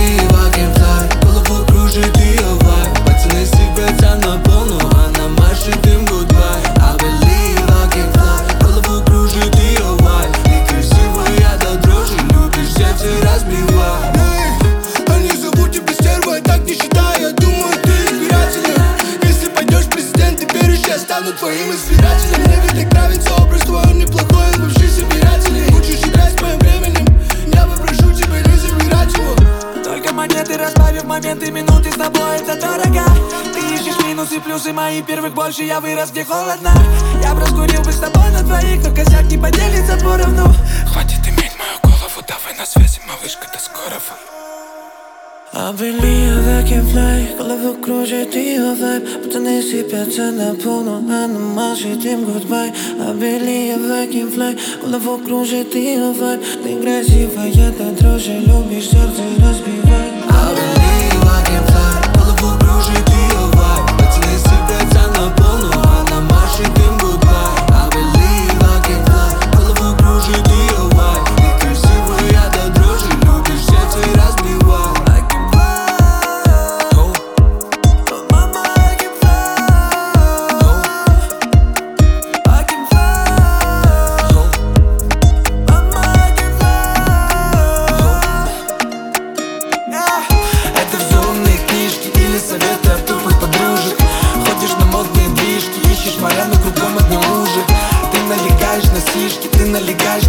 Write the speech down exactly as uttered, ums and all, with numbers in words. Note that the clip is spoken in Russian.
believe I can fly. Голову кружит ее вайб. Пацаны сыпятся на полну, она машет им goodbye. I believe I can fly. Голову кружит ее вайб. Ты красивая до дрожи, любишь сердце разбивай. Они зовут тебя стервой, так не считай. Я думаю, ты избирателен. Если пойдешь в президент, теперь уж я стану твоим избирателем. Мне ведь так нравится образ твой, он неплохой, он бывший собиратель. Хочешь играть с моим временем? Я попрошу тебя не забирать его. Только монеты разбавив моменты, минуты с тобой, это дорого. Ты ищешь минусы, плюсы мои, первых больше, я вырос, где холодно. Я проскурил бы с тобой на двоих, но косяк не поделится поровну. Хватит иметь мою голову, давай на связи, малышка, до скорого. I believe I can fly. Голову кружит ее вайб. Пацаны сыпятся на полну, она машет им goodbye. I believe I can fly. Голову кружит ее вайб. Ты красивая до дрожи, любишь, сердце разбивай. I believe I can fly. Голову кружит ее вайб. Пацаны сыпятся на полну, она машет им goodbye. I believe I can fly. Голову кружит ее вайб. Ты красивая до дрожи, любишь, сердце разбивай. Советы от тупых подружек. Ходишь на модные движки, ищешь моряну, кругом одни лужи. Ты налегаешь на сишки, ты налегаешь